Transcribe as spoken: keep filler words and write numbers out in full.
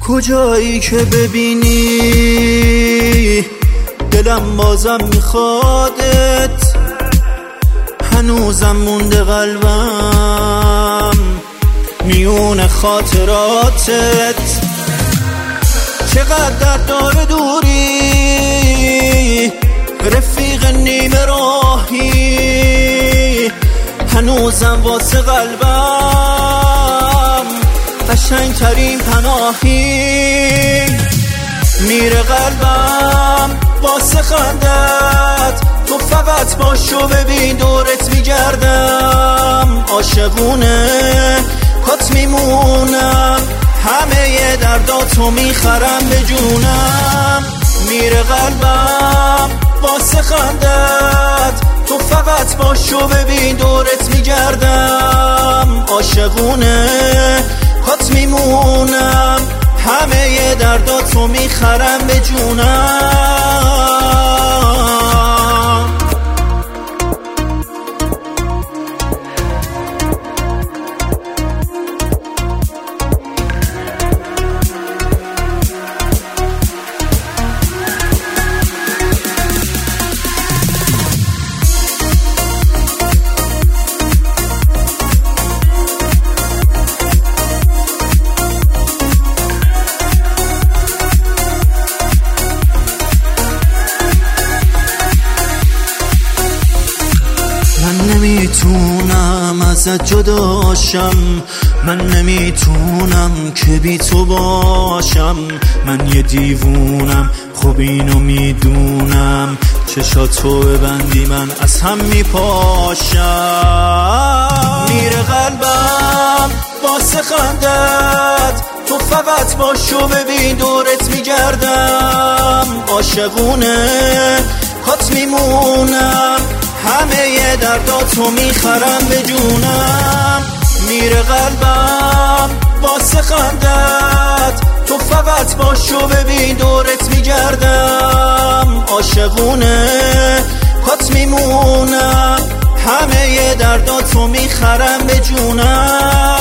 کجایی که ببینی دلم بازم میخوادت، هنوزم مونده قلبم میون خاطراتت. چقدر داره دوری رفیق نیمه راهی، هنوزم واسه قلبم قشنگ ترین پناهی. میره قلبم واسه خندت، تو فقط باشو ببین دورت میگردم. عاشقونه کات میمونم، همه درداتو میخرم به جونم. میره قلبم واسه خندت، تو فقط باشو ببین دورت میگردم. عاشقونه کات میمونم، همه درداتو میخرم به جونم. من نمیتونم ازت جداشم، من نمیتونم که بی تو باشم. من یه دیوونم خب اینو میدونم، چشاتو ببندی من از هم میپاشم. میره قلبم واسه خندت، تو فقط باشو ببین دورت میگردم. عاشقونه کات میمونم، همه درداتو میخرم به جونم. میره قلبم واسه خندت، تو فقط باشو ببین دورت میگردم. عاشقونه کات میمونم، همه درداتو میخرم به جونم.